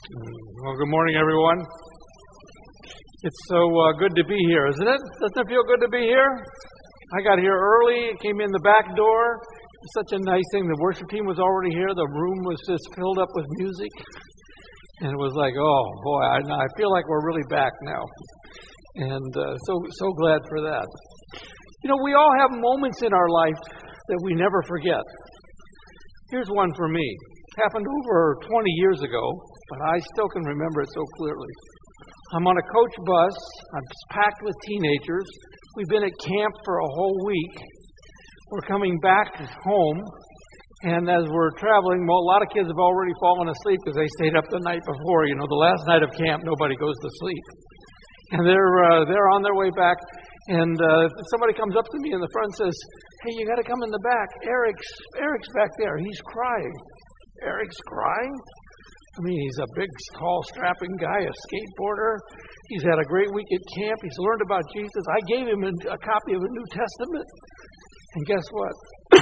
Well, good morning, everyone. It's so good to be here, isn't it? Doesn't it feel good to be here? I got here early, came in the back door. It's such a nice thing. The worship team was already here. The room was just filled up with music. And it was like, oh, boy, I feel like we're really back now. And so glad for that. You know, we all have moments in our life that we never forget. Here's one for me. It happened over 20 years ago, but I still can remember it so clearly. I'm on a coach bus. I'm packed with teenagers. We've been at camp for a whole week. We're coming back home, and as we're traveling, well, a lot of kids have already fallen asleep because they stayed up the night before. You know, the last night of camp, nobody goes to sleep. And they're on their way back, and somebody comes up to me in the front and says, "Hey, you got to come in the back. Eric's back there. He's crying." Eric's crying? I mean, he's a big, tall, strapping guy, a skateboarder. He's had a great week at camp. He's learned about Jesus. I gave him a copy of the New Testament. And guess what?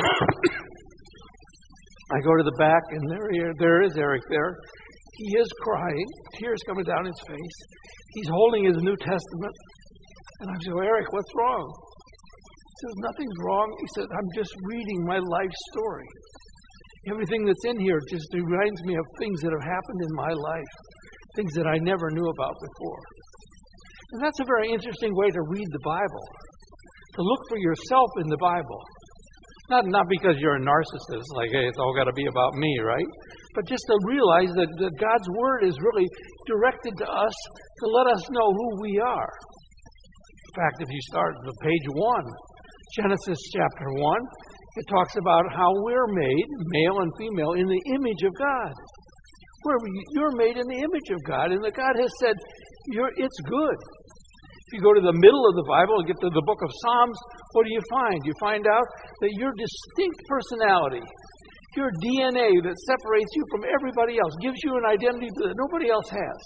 I go to the back, and there is Eric there. He is crying, tears coming down his face. He's holding his New Testament. And I say, "Eric, what's wrong?" He says, "Nothing's wrong." He said, "I'm just reading my life story. Everything that's in here just reminds me of things that have happened in my life, things that I never knew about before." And that's a very interesting way to read the Bible, to look for yourself in the Bible. Not because you're a narcissist, like, hey, it's all got to be about me, right? But just to realize that God's Word is really directed to us to let us know who we are. In fact, if you start at page 1, Genesis chapter 1, it talks about how we're made, male and female, in the image of God. You're made in the image of God, and that God has said it's good. If you go to the middle of the Bible and get to the book of Psalms, what do you find? You find out that your distinct personality, your DNA that separates you from everybody else, gives you an identity that nobody else has.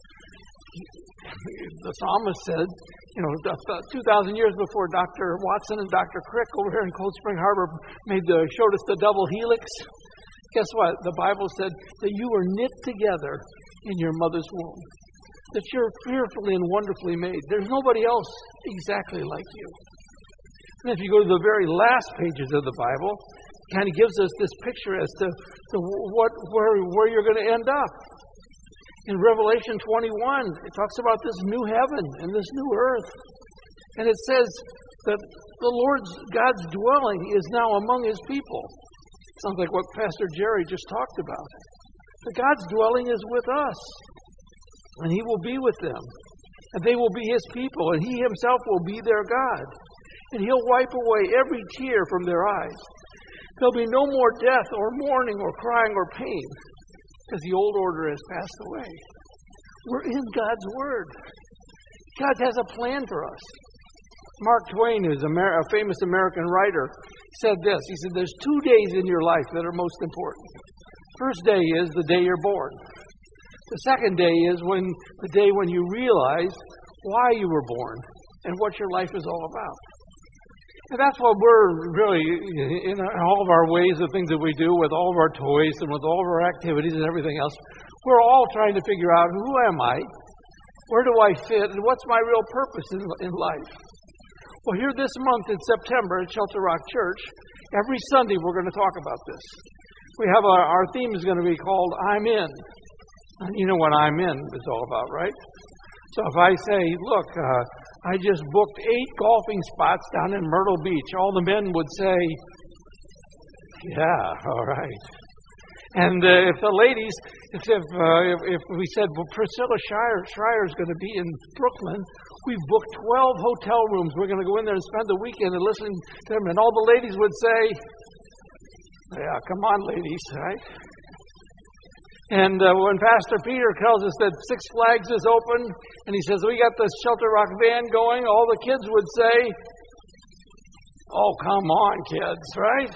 The psalmist said, 2,000 years before Dr. Watson and Dr. Crick over here in Cold Spring Harbor showed us the double helix, guess what? The Bible said that you were knit together in your mother's womb, that you're fearfully and wonderfully made. There's nobody else exactly like you. And if you go to the very last pages of the Bible, it kind of gives us this picture as to where you're going to end up. In Revelation 21, it talks about this new heaven and this new earth. And it says that God's dwelling is now among His people. Sounds like what Pastor Jerry just talked about. That God's dwelling is with us. And He will be with them. And they will be His people. And He Himself will be their God. And He'll wipe away every tear from their eyes. There'll be no more death or mourning or crying or pain, because the old order has passed away. We're in God's Word. God has a plan for us. Mark Twain, who's a famous American writer, said this. He said, "There's 2 days in your life that are most important. First day is the day you're born. The second day is the day when you realize why you were born and what your life is all about." And that's what we're really, in all of our ways, the things that we do with all of our toys and with all of our activities and everything else, we're all trying to figure out, who am I? Where do I fit? And what's my real purpose in life? Well, here this month in September at Shelter Rock Church, every Sunday we're going to talk about this. We have our theme is going to be called I'm In. And you know what I'm In is all about, right? So if I say, look, I just booked 8 golfing spots down in Myrtle Beach, all the men would say, yeah, all right. And if the ladies, if we said, well, Priscilla Schreier is going to be in Brooklyn, we've booked 12 hotel rooms. We're going to go in there and spend the weekend and listen to them. And all the ladies would say, yeah, come on, ladies, right? And when Pastor Peter tells us that Six Flags is open, and he says, we got the Shelter Rock van going, all the kids would say, oh, come on, kids, right?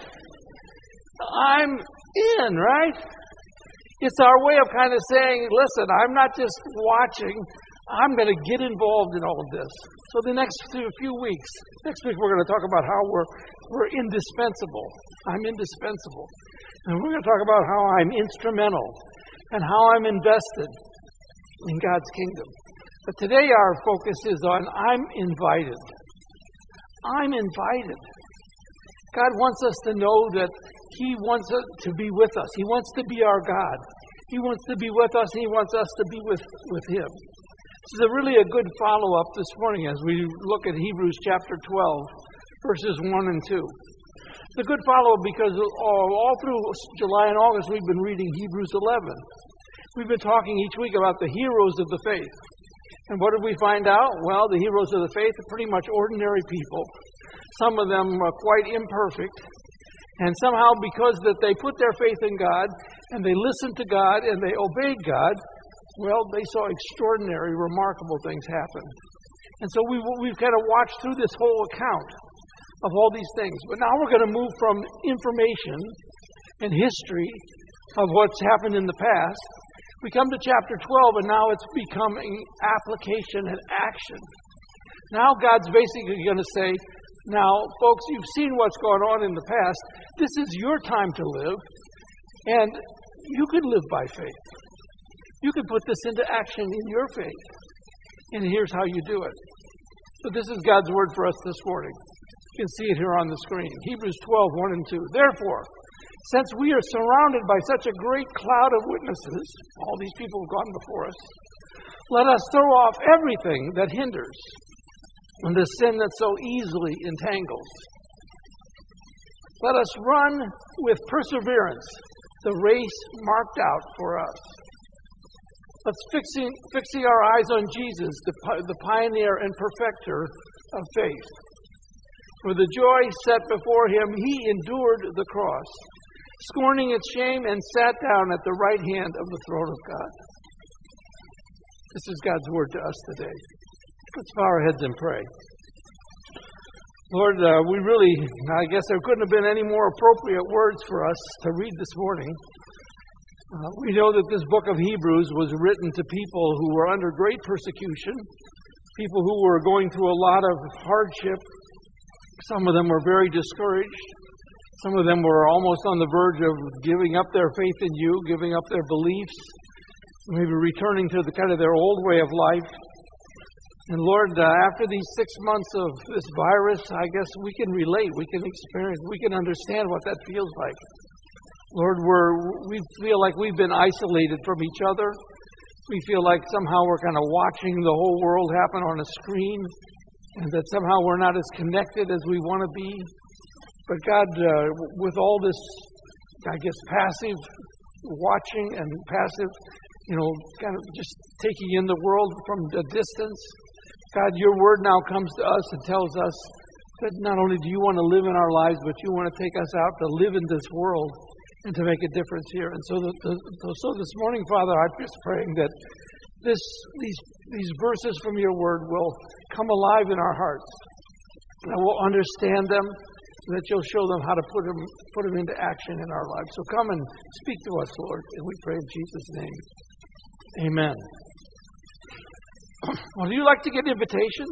I'm in, right? It's our way of kind of saying, listen, I'm not just watching, I'm going to get involved in all of this. So the next few weeks, next week we're going to talk about how we're indispensable. I'm indispensable. And we're going to talk about how I'm instrumental and how I'm invested in God's kingdom. But today our focus is on I'm invited. I'm invited. God wants us to know that He wants us to be with us. He wants to be our God. He wants to be with us, and He wants us to be with Him. This is really a good follow-up this morning as we look at Hebrews chapter 12, verses 1 and 2. It's a good follow-up because all through July and August we've been reading Hebrews 11. We've been talking each week about the heroes of the faith. And what did we find out? Well, the heroes of the faith are pretty much ordinary people. Some of them are quite imperfect. And somehow because that they put their faith in God and they listened to God and they obeyed God, well, they saw extraordinary, remarkable things happen. And so we've kind of watched through this whole account of all these things. But now we're going to move from information and history of what's happened in the past. We come to chapter 12, and now it's becoming application and action. Now God's basically going to say, now, folks, you've seen what's gone on in the past. This is your time to live, and you could live by faith. You could put this into action in your faith. And here's how you do it. So this is God's word for us this morning. You can see it here on the screen. Hebrews 12, 1 and 2. Therefore, since we are surrounded by such a great cloud of witnesses, all these people have gone before us, let us throw off everything that hinders and the sin that so easily entangles. Let us run with perseverance the race marked out for us. Let's fixing our eyes on Jesus, the pioneer and perfecter of faith. For the joy set before Him, He endured the cross, scorning its shame, and sat down at the right hand of the throne of God. This is God's word to us today. Let's bow our heads and pray. Lord, I guess there couldn't have been any more appropriate words for us to read this morning. We know that this book of Hebrews was written to people who were under great persecution, people who were going through a lot of hardship. Some of them were very discouraged. Some of them were almost on the verge of giving up their faith in you, giving up their beliefs, maybe returning to their old way of life. And Lord, after these 6 months of this virus, I guess we can relate, we can experience, we can understand what that feels like. Lord, we feel like we've been isolated from each other. We feel like somehow we're kind of watching the whole world happen on a screen, and that somehow we're not as connected as we want to be. But God, with all this, I guess, passive watching and passive, kind of just taking in the world from a distance, God, your word now comes to us and tells us that not only do you want to live in our lives, but you want to take us out to live in this world and to make a difference here. And so this morning, Father, I'm just praying that these verses from your word will come alive in our hearts, that we'll understand them, and that you'll show them how to put them into action in our lives. So come and speak to us, Lord, and we pray in Jesus' name. Amen. Well, do you like to get invitations?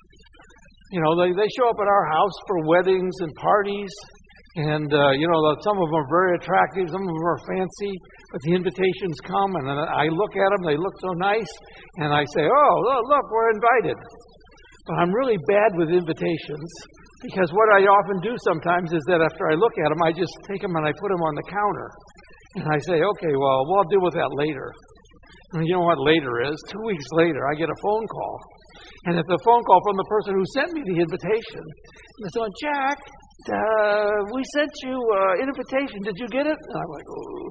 They show up at our house for weddings and parties. And, some of them are very attractive, some of them are fancy, but the invitations come, and I look at them, they look so nice, and I say, oh, look, we're invited. But I'm really bad with invitations, because what I often do sometimes is that after I look at them, I just take them and I put them on the counter. And I say, okay, well, I'll deal with that later. And you know what later is? 2 weeks later, I get a phone call. And it's a phone call from the person who sent me the invitation. And they're saying, Jack, we sent you an invitation. Did you get it? And I'm like,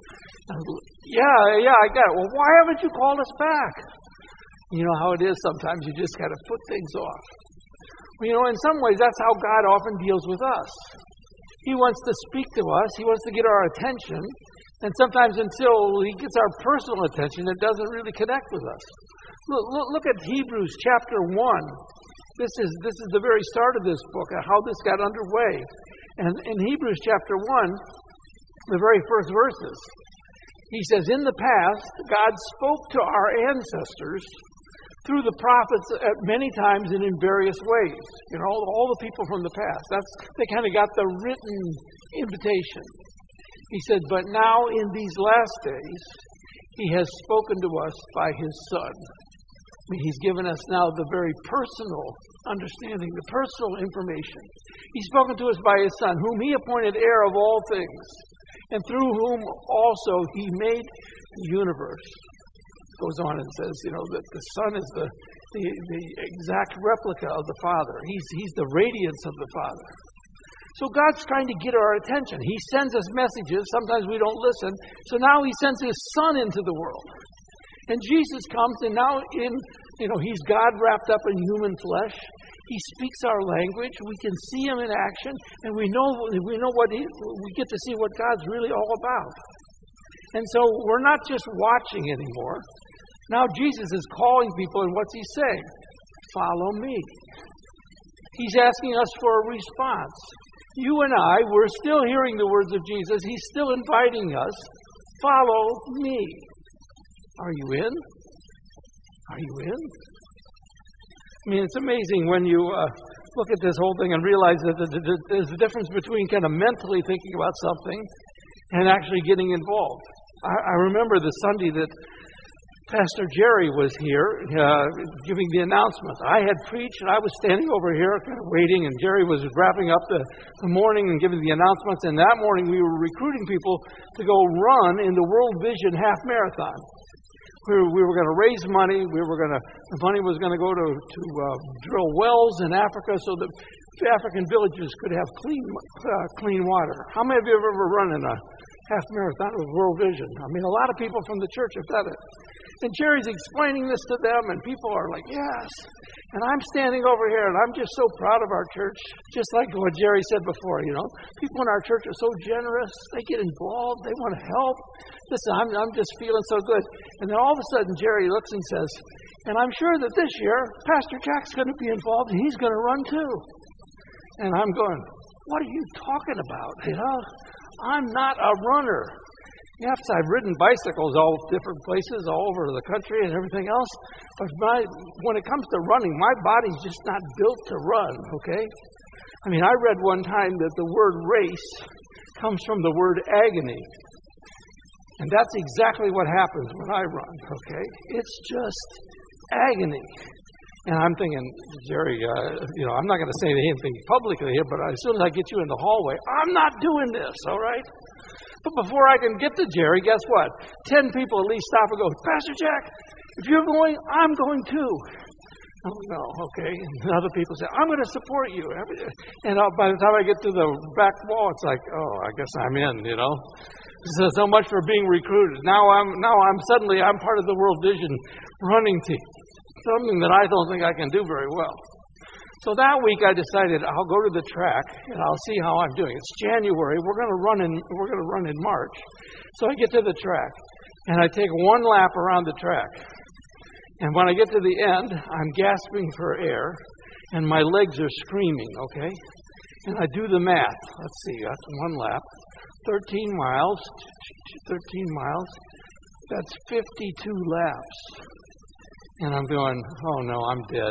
yeah, I got it. Well, why haven't you called us back? You know how it is sometimes. You just got to put things off. Well, in some ways, that's how God often deals with us. He wants to speak to us. He wants to get our attention. And sometimes until He gets our personal attention, it doesn't really connect with us. Look at Hebrews chapter 1. This is the very start of this book, how this got underway. And in Hebrews chapter 1, the very first verses, he says, in the past, God spoke to our ancestors through the prophets at many times and in various ways. All the people from the past. They kind of got the written invitation. He said, but now in these last days, He has spoken to us by His Son. He's given us now the very personal understanding, the personal information. He's spoken to us by His Son, whom He appointed heir of all things, and through whom also He made the universe. Goes on and says, that the Son is the exact replica of the Father. He's the radiance of the Father. So God's trying to get our attention. He sends us messages. Sometimes we don't listen. So now He sends His Son into the world. And Jesus comes, and now He's God wrapped up in human flesh. He speaks our language. We can see Him in action, and we know we get to see what God's really all about. And so we're not just watching anymore. Now Jesus is calling people, and what's He saying? Follow me. He's asking us for a response. You and I, we're still hearing the words of Jesus. He's still inviting us. Follow me. Are you in? Are you in? I mean, it's amazing when you look at this whole thing and realize that there's a difference between kind of mentally thinking about something and actually getting involved. I remember the Sunday that Pastor Jerry was here giving the announcements. I had preached, and I was standing over here kind of waiting, and Jerry was wrapping up the morning and giving the announcements. And that morning we were recruiting people to go run in the World Vision Half Marathon. We were going to raise money. The money was going to go to drill wells in Africa so that African villages could have clean water. How many of you have ever run in a half marathon with World Vision? I mean, a lot of people from the church have done it. And Jerry's explaining this to them, and people are like, yes. And I'm standing over here, and I'm just so proud of our church. Just like what Jerry said before, People in our church are so generous. They get involved. They want to help. Listen, I'm just feeling so good. And then all of a sudden, Jerry looks and says, and I'm sure that this year, Pastor Jack's going to be involved, and he's going to run too. And I'm going, what are you talking about? I'm not a runner. Yes, I've ridden bicycles all different places, all over the country and everything else. But when it comes to running, my body's just not built to run, okay? I mean, I read one time that the word race comes from the word agony. And that's exactly what happens when I run, okay? It's just agony. And I'm thinking, Jerry, I'm not going to say anything publicly here, but as soon as I get you in the hallway, I'm not doing this, all right? But before I can get to Jerry, guess what? 10 people at least stop and go, Pastor Jack, if you're going, I'm going too. Oh, no, okay. And other people say, I'm going to support you. And by the time I get to the back wall, it's like, oh, I guess I'm in, So much for being recruited. Now I'm part of the World Vision running team. Something that I don't think I can do very well. So that week I decided I'll go to the track and I'll see how I'm doing. It's January. We're going to run in March. So I get to the track and I take one lap around the track. And when I get to the end, I'm gasping for air and my legs are screaming, okay? And I do the math. Let's see, that's one lap. 13 miles. That's 52 laps. And I'm going, oh no, I'm dead.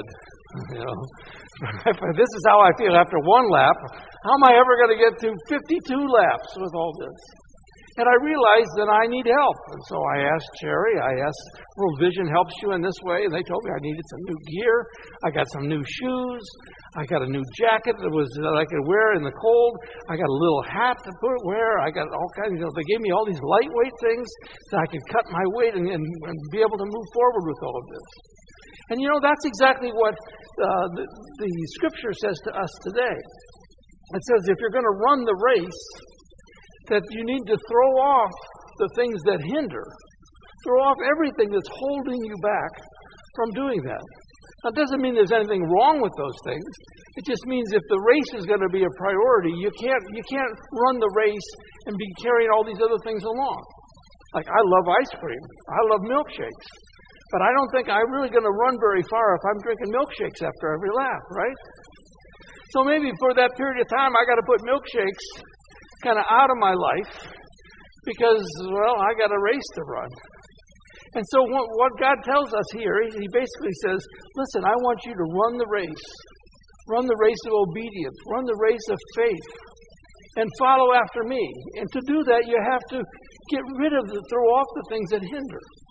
This is how I feel after one lap. How am I ever going to get to 52 laps with all this? And I realized that I need help. And so I asked Jerry, World Vision helps you in this way. And they told me I needed some new gear. I got some new shoes. I got a new jacket that I could wear in the cold. I got a little hat to wear. I got all kinds of, they gave me all these lightweight things that I could cut my weight and be able to move forward with all of this. And that's exactly what the Scripture says to us today. It says if you're going to run the race, that you need to throw off the things that hinder. Throw off everything that's holding you back from doing that. Now, it doesn't mean there's anything wrong with those things. It just means if the race is going to be a priority, you can't run the race and be carrying all these other things along. Like, I love ice cream. I love milkshakes. But I don't think I'm really going to run very far if I'm drinking milkshakes after every lap, right? So maybe for that period of time, I got to put milkshakes kind of out of my life because, I got a race to run. And so what God tells us here, He basically says, listen, I want you to run the race. Run the race of obedience. Run the race of faith. And follow after me. And to do that, you have to throw off the things that hinder.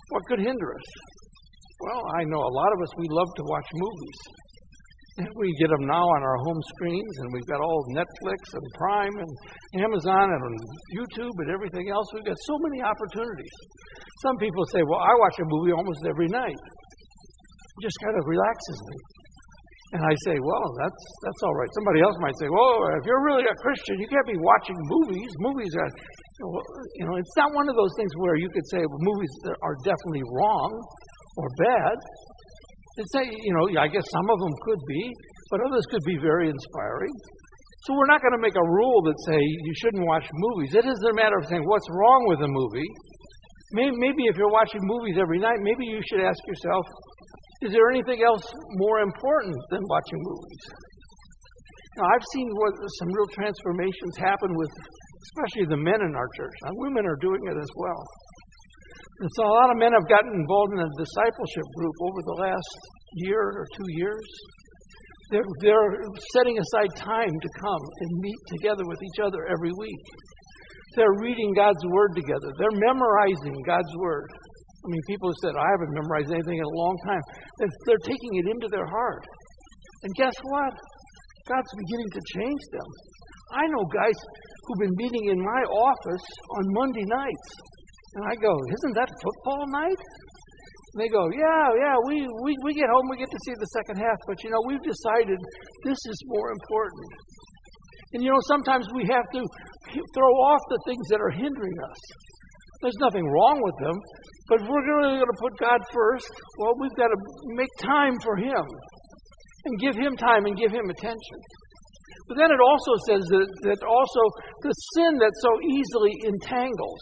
What could hinder us? Well, I know a lot of us, we love to watch movies. And we get them now on our home screens, and we've got all Netflix and Prime and Amazon and YouTube and everything else. We've got so many opportunities. Some people say, well, I watch a movie almost every night. It just kind of relaxes me. And I say, well, that's all right. Somebody else might say, well, if you're really a Christian, you can't be watching movies. Movies are, it's not one of those things where you could say, well, movies are definitely wrong or bad. It's a, I guess some of them could be, but others could be very inspiring. So we're not going to make a rule that say you shouldn't watch movies. It isn't a matter of saying what's wrong with a movie. Maybe if you're watching movies every night, maybe you should ask yourself, is there anything else more important than watching movies? Now, I've seen some real transformations happen with especially the men in our church. Now, women are doing it as well. And so a lot of men have gotten involved in a discipleship group over the last year or 2 years. They're setting aside time to come and meet together with each other every week. They're reading God's Word together. They're memorizing God's Word. I mean, people have said, I haven't memorized anything in a long time. They're taking it into their heart. And guess what? God's beginning to change them. I know guys who've been meeting in my office on Monday nights. And I go, isn't that football night? And they go, yeah, we get home, we get to see the second half, but we've decided this is more important. And sometimes we have to throw off the things that are hindering us. There's nothing wrong with them, but if we're really going to put God first, well, we've got to make time for Him and give Him time and give Him attention. But then it also says that also the sin that so easily entangles.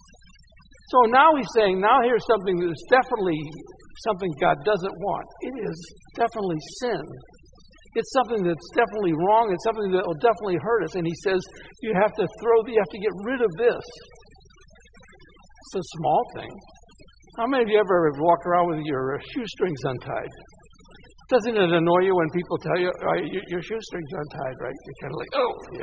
So now he's saying, now here's something that is definitely something God doesn't want. It is definitely sin. It's something that's definitely wrong. It's something that will definitely hurt us. And he says, you have to get rid of this. It's a small thing. How many of you ever walked around with your shoestrings untied? Doesn't it annoy you when people tell you, your shoestrings untied, right? You're kind of like,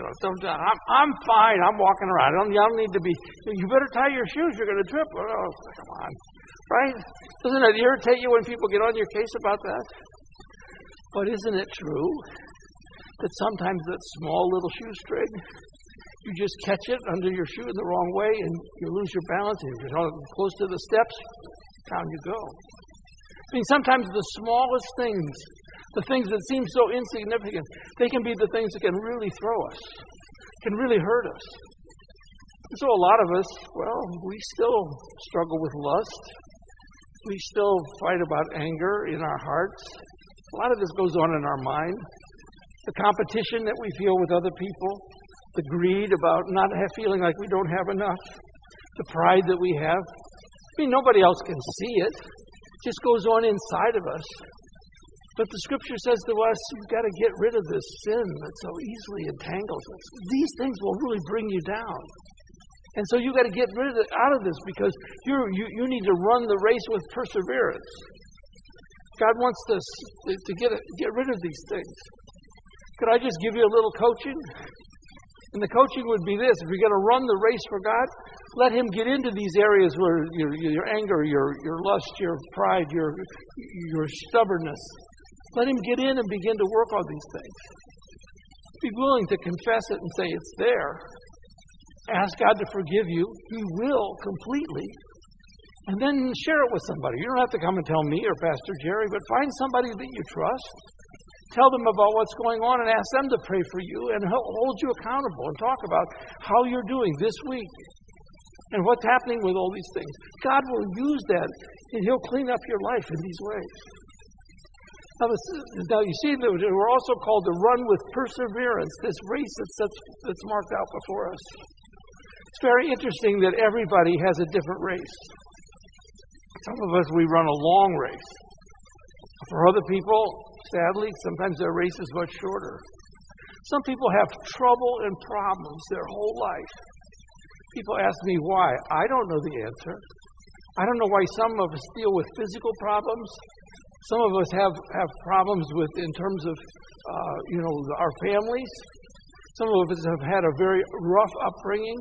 I'm fine. I'm walking around. I don't need to be. You better tie your shoes. You're going to trip. Oh, come on, right? Doesn't it irritate you when people get on your case about that? But isn't it true that sometimes that small little shoestring, you just catch it under your shoe in the wrong way and you lose your balance and you're close to the steps, down you go. I mean, sometimes the smallest things, the things that seem so insignificant, they can be the things that can really throw us, can really hurt us. And so a lot of us, well, we still struggle with lust. We still fight about anger in our hearts. A lot of this goes on in our mind. The competition that we feel with other people, the greed about not feeling like we don't have enough, the pride that we have. I mean, nobody else can see it. It just goes on inside of us. But the Scripture says to us, you've got to get rid of this sin that so easily entangles us. These things will really bring you down. And so you've got to get out of this because you need to run the race with perseverance. God wants us to get rid of these things. Could I just give you a little coaching? And the coaching would be this: if you're going to run the race for God, let Him get into these areas where your anger, your lust, your pride, your stubbornness. Let Him get in and begin to work on these things. Be willing to confess it and say it's there. Ask God to forgive you. He will completely. And then share it with somebody. You don't have to come and tell me or Pastor Jerry, but find somebody that you trust. Tell them about what's going on and ask them to pray for you and hold you accountable and talk about how you're doing this week and what's happening with all these things. God will use that and He'll clean up your life in these ways. Now you see that we're also called to run with perseverance, this race that's marked out before us. It's very interesting that everybody has a different race. Some of us, we run a long race. For other people, sadly, sometimes their race is much shorter. Some people have trouble and problems their whole life. People ask me why. I don't know the answer. I don't know why some of us deal with physical problems. Some of us have problems in terms of, our families. Some of us have had a very rough upbringing.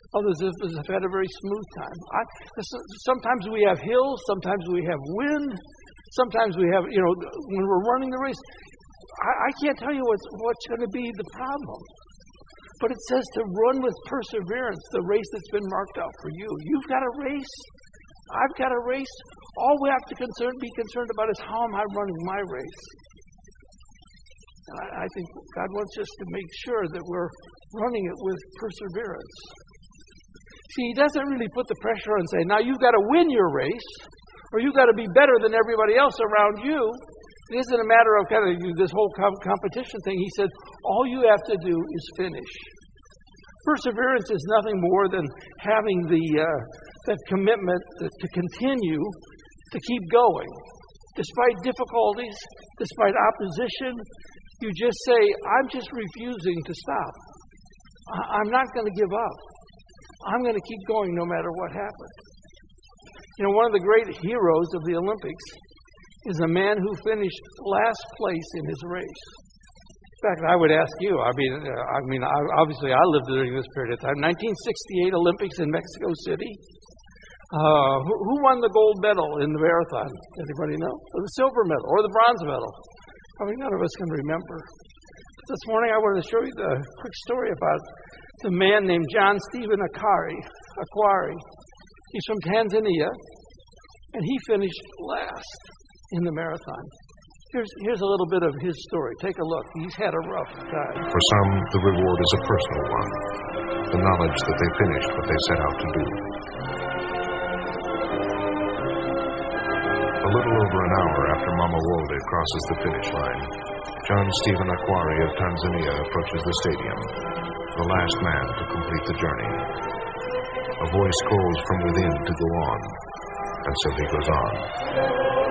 Others have had a very smooth time. Sometimes we have hills. Sometimes we have wind. Sometimes we have, when we're running the race, I can't tell you what's going to be the problem. But it says to run with perseverance the race that's been marked out for you. You've got a race. I've got a race. All we have to be concerned about is how am I running my race. And I think God wants us to make sure that we're running it with perseverance. See, He doesn't really put the pressure on saying, now you've got to win your race, or you've got to be better than everybody else around you. It isn't a matter of kind of this whole competition thing. He said, all you have to do is finish. Perseverance is nothing more than having that commitment to continue to keep going. Despite difficulties, despite opposition, you just say, I'm just refusing to stop. I'm not going to give up. I'm going to keep going no matter what happens. One of the great heroes of the Olympics is a man who finished last place in his race. In fact, I would ask you, obviously I lived during this period of time. 1968 Olympics in Mexico City. Who won the gold medal in the marathon? Anybody know? Or the silver medal or the bronze medal? Probably none of us can remember. This morning I wanted to show you the quick story about the man named John Stephen Akhwari. He's from Tanzania, and he finished last in the marathon. Here's a little bit of his story. Take a look. He's had a rough time. For some, the reward is a personal one, the knowledge that they finished what they set out to do. A little over an hour after Mama Wolde crosses the finish line, John Stephen Akhwari of Tanzania approaches the stadium, the last man to complete the journey. A voice calls from within to go on, and so he goes on.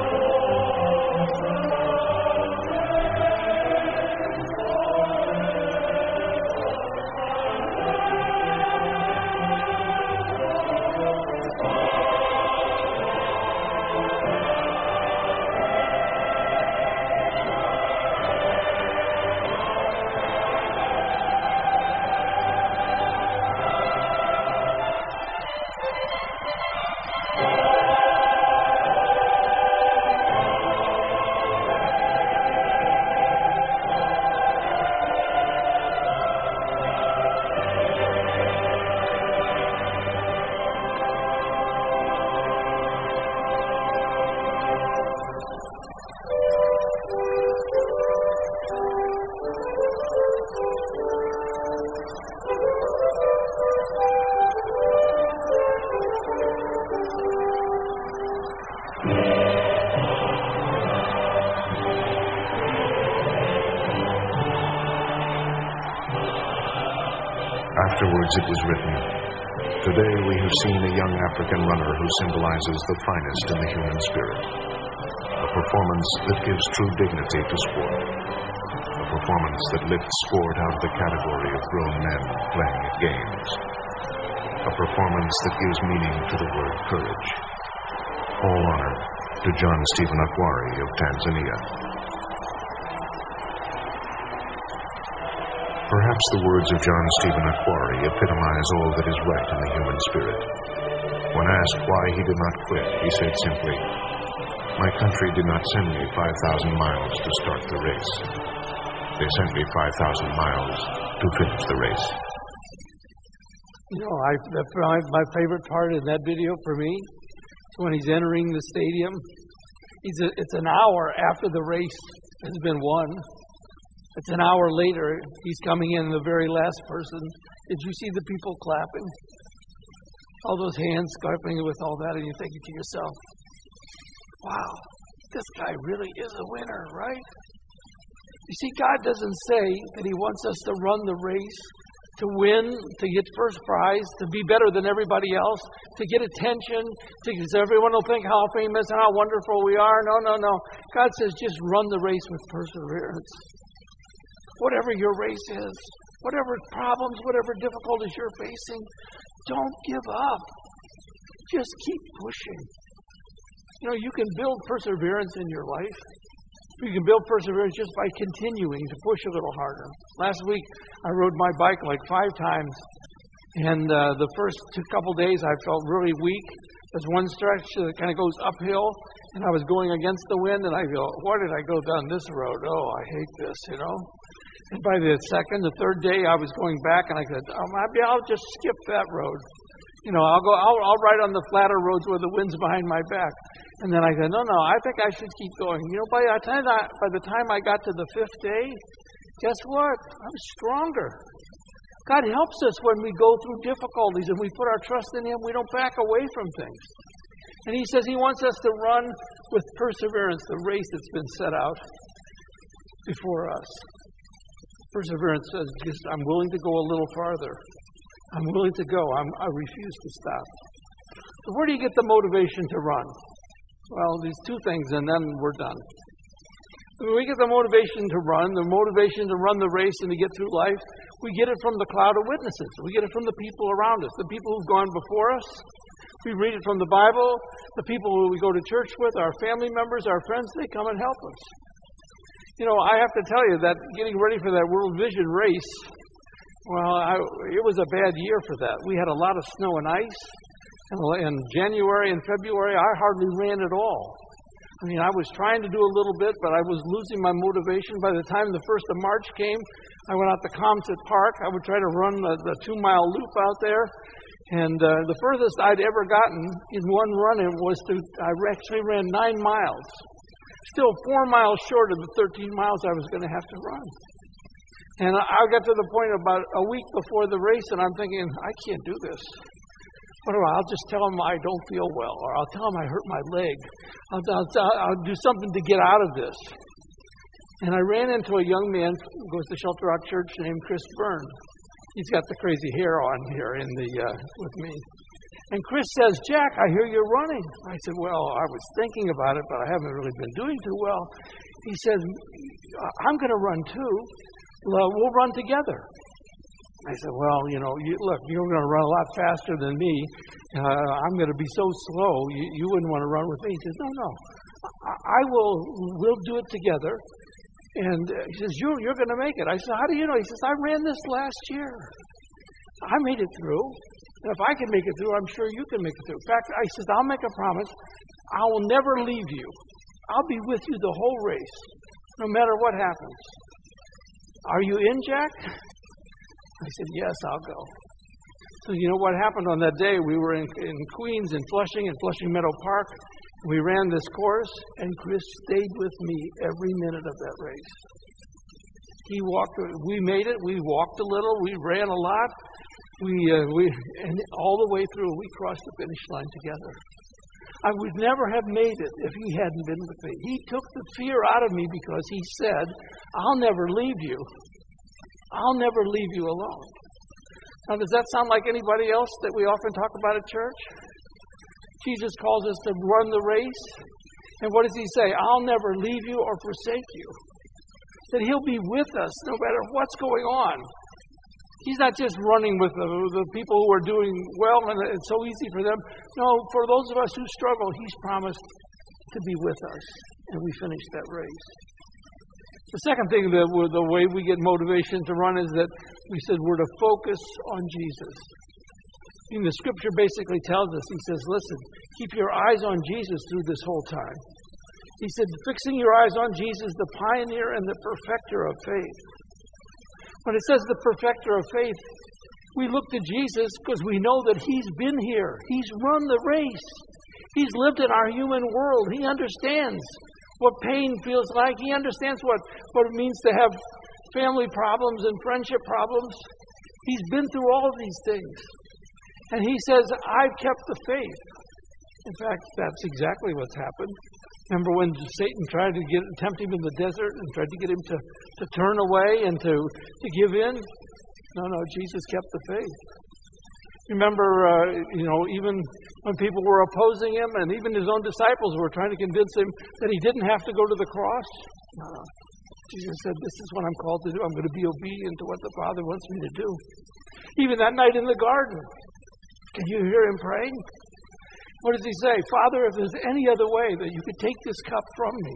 Afterwards it was written, "Today we have seen a young African runner who symbolizes the finest in the human spirit. A performance that gives true dignity to sport. A performance that lifts sport out of the category of grown men playing at games. A performance that gives meaning to the word courage. All honor to John Stephen Akhwari of Tanzania." Perhaps the words of John Stephen Akhwari epitomize all that is right in the human spirit. When asked why he did not quit, he said simply, "My country did not send me 5,000 miles to start the race. They sent me 5,000 miles to finish the race." My favorite part in that video for me is when he's entering the stadium. It's an hour after the race has been won. It's an hour later, he's coming in, the very last person. Did you see the people clapping? All those hands clapping with all that, and you're thinking to yourself, wow, this guy really is a winner, right? You see, God doesn't say that He wants us to run the race, to win, to get first prize, to be better than everybody else, to get attention, so everyone will think how famous and how wonderful we are. No. God says just run the race with perseverance. Whatever your race is, whatever problems, whatever difficulties you're facing, don't give up. Just keep pushing. You can build perseverance in your life. You can build perseverance just by continuing to push a little harder. Last week, I rode my bike like 5 times, And the first couple days I felt really weak. There's one stretch that kind of goes uphill, and I was going against the wind, and I go, why did I go down this road? Oh, I hate this, you know. And by the third day, I was going back, and I said, maybe I'll just skip that road. You know, I'll ride on the flatter roads where the wind's behind my back. And then I said, no, I think I should keep going. You know, by the time I got to the fifth day, guess what? I was stronger. God helps us when we go through difficulties and we put our trust in Him. We don't back away from things. And He says He wants us to run with perseverance the race that's been set out before us. Perseverance says, I'm willing to go a little farther. I'm willing to go. I refuse to stop. So where do you get the motivation to run? Well, these two things, and then we're done. When we get the motivation to run the race and to get through life, we get it from the cloud of witnesses. We get it from the people around us, the people who've gone before us. We read it from the Bible. The people who we go to church with, our family members, our friends, they come and help us. You know, I have to tell you that getting ready for that World Vision race, well, it was a bad year for that. We had a lot of snow and ice. And in January and February, I hardly ran at all. I mean, I was trying to do a little bit, but I was losing my motivation. By the time the 1st of March came, I went out to Comset Park. I would try to run the 2-mile loop out there. And the furthest I'd ever gotten in one run I actually ran 9 miles. Still 4 miles short of the 13 miles I was going to have to run. And I got to the point about a week before the race, and I'm thinking, I can't do this. I'll just tell them I don't feel well, or I'll tell them I hurt my leg. I'll do something to get out of this. And I ran into a young man who goes to Shelter Rock Church named Chris Byrne. He's got the crazy hair on here with me. And Chris says, Jack, I hear you're running. I said, well, I was thinking about it, but I haven't really been doing too well. He says, I'm going to run too. We'll run together. I said, well, you know, look, you're going to run a lot faster than me. I'm going to be so slow, you wouldn't want to run with me. He says, no, we'll do it together. And he says, you're going to make it. I said, how do you know? He says, I ran this last year. I made it through. And if I can make it through, I'm sure you can make it through. In fact, I said, I'll make a promise. I will never leave you. I'll be with you the whole race, no matter what happens. Are you in, Jack? I said, yes, I'll go. So you know what happened on that day? We were in Queens and Flushing Meadow Park. We ran this course, and Chris stayed with me every minute of that race. We made it. We walked a little. We ran a lot. And all the way through, we crossed the finish line together. I would never have made it if he hadn't been with me. He took the fear out of me because he said, I'll never leave you. I'll never leave you alone. Now, does that sound like anybody else that we often talk about at church? Jesus calls us to run the race. And what does He say? I'll never leave you or forsake you. That He'll be with us no matter what's going on. He's not just running with the people who are doing well and it's so easy for them. No, for those of us who struggle, He's promised to be with us. And we finish that race. The second thing, the way we get motivation to run is that we said we're to focus on Jesus. And the Scripture basically tells us, He says, listen, keep your eyes on Jesus through this whole time. He said, fixing your eyes on Jesus, the pioneer and the perfecter of faith. When it says the perfecter of faith, we look to Jesus because we know that He's been here. He's run the race. He's lived in our human world. He understands what pain feels like. He understands what it means to have family problems and friendship problems. He's been through all of these things. And He says, I've kept the faith. In fact, that's exactly what's happened. Remember when Satan tried to tempt Him in the desert and tried to get Him to turn away and to give in? No, Jesus kept the faith. Remember, even when people were opposing Him and even His own disciples were trying to convince Him that He didn't have to go to the cross? No. Jesus said, this is what I'm called to do. I'm going to be obedient to what the Father wants me to do. Even that night in the garden, can you hear Him praying? What does He say? Father, if there's any other way that you could take this cup from me.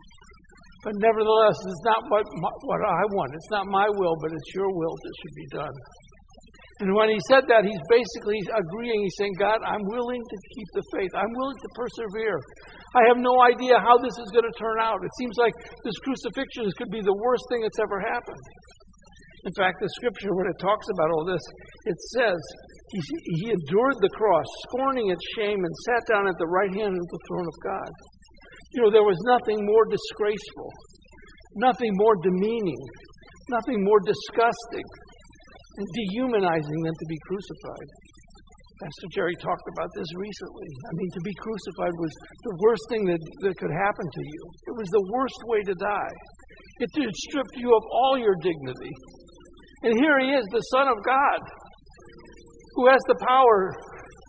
But nevertheless, it's not what I want. It's not my will, but it's your will that should be done. And when he said that, he's basically agreeing. He's saying, God, I'm willing to keep the faith. I'm willing to persevere. I have no idea how this is going to turn out. It seems like this crucifixion could be the worst thing that's ever happened. In fact, the scripture, when it talks about all this, it says he endured the cross, scorning its shame, and sat down at the right hand of the throne of God. You know, there was nothing more disgraceful, nothing more demeaning, nothing more disgusting and dehumanizing than to be crucified. Pastor Jerry talked about this recently. I mean, to be crucified was the worst thing that could happen to you. It was the worst way to die. It stripped you of all your dignity. And here he is, the Son of God, who has the power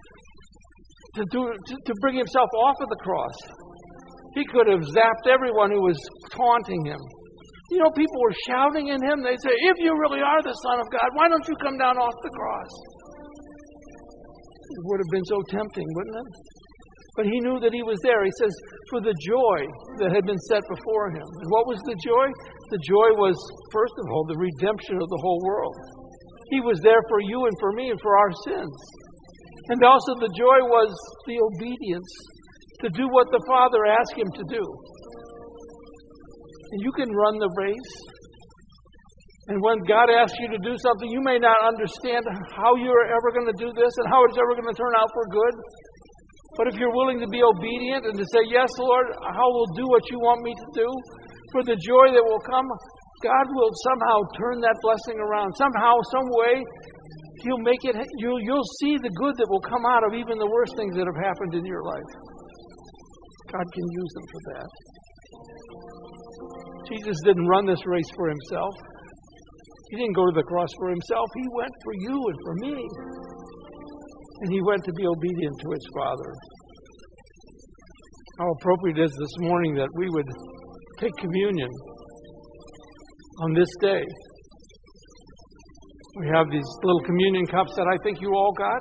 to bring himself off of the cross. He could have zapped everyone who was taunting him. You know, people were shouting at him. They'd say, if you really are the Son of God, why don't you come down off the cross? It would have been so tempting, wouldn't it? But he knew that he was there. He says, for the joy that had been set before him. And what was the joy? The joy was, first of all, the redemption of the whole world. He was there for you and for me and for our sins. And also the joy was the obedience to do what the Father asked him to do. And you can run the race. And when God asks you to do something, you may not understand how you're ever going to do this and how it's ever going to turn out for good. But if you're willing to be obedient and to say, yes, Lord, I will do what you want me to do, for the joy that will come, God will somehow turn that blessing around. Somehow, some way, He'll make it. You'll see the good that will come out of even the worst things that have happened in your life. God can use them for that. Jesus didn't run this race for himself. He didn't go to the cross for himself. He went for you and for me. And he went to be obedient to his Father. How appropriate it is this morning that we would take communion on this day. We have these little communion cups that I think you all got.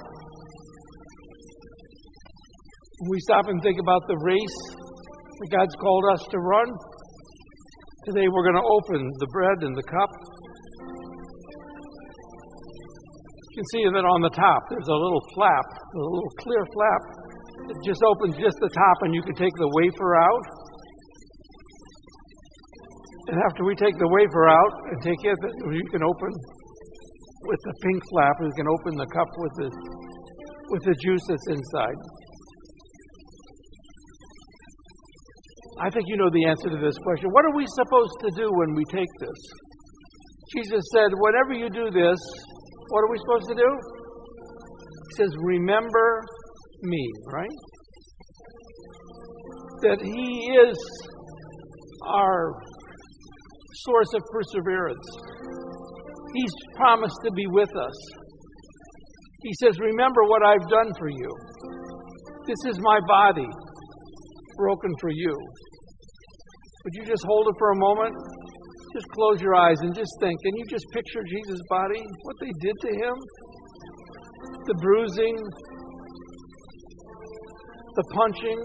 We stop and think about the race that God's called us to run. Today we're going to open the bread and the cup. You can see that on the top there's a little flap, a little clear flap. It just opens just the top and you can take the wafer out. And after we take the wafer out and take it, you can open with the pink flap, you can open the cup with the juice that's inside. I think you know the answer to this question. What are we supposed to do when we take this? Jesus said, whenever you do this, what are we supposed to do? He says, remember me, right? That He is our source of perseverance. He's promised to be with us. He says, remember what I've done for you. This is my body, broken for you. Would you just hold it for a moment? Just close your eyes and just think. Can you just picture Jesus' body? What they did to him? The bruising, the punching,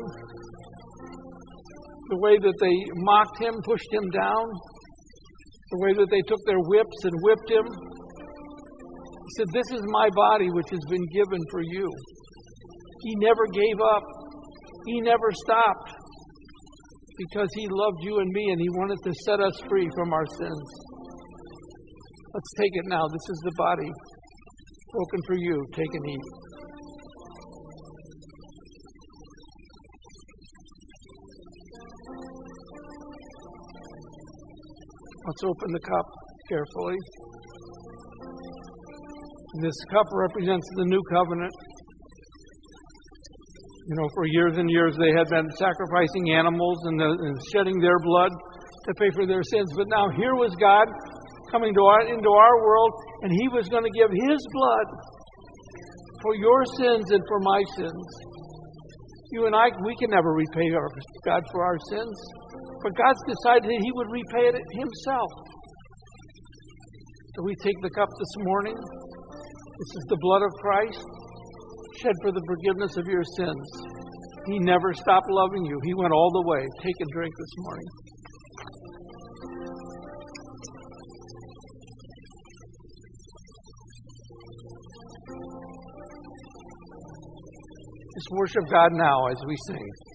the way that they mocked him, pushed him down, the way that they took their whips and whipped him. He said, this is my body which has been given for you. He never gave up. He never stopped. Because He loved you and me and He wanted to set us free from our sins. Let's take it now. This is the body broken for you. Take and eat. Let's open the cup carefully. This cup represents the new covenant. You know, for years and years they had been sacrificing animals and shedding their blood to pay for their sins. But now here was God coming into our world, and He was going to give His blood for your sins and for my sins. You and I, we can never repay God for our sins. But God's decided that He would repay it Himself. So we take the cup this morning. This is the blood of Christ, shed for the forgiveness of your sins. He never stopped loving you. He went all the way. Take and drink this morning. Just worship God now as we sing.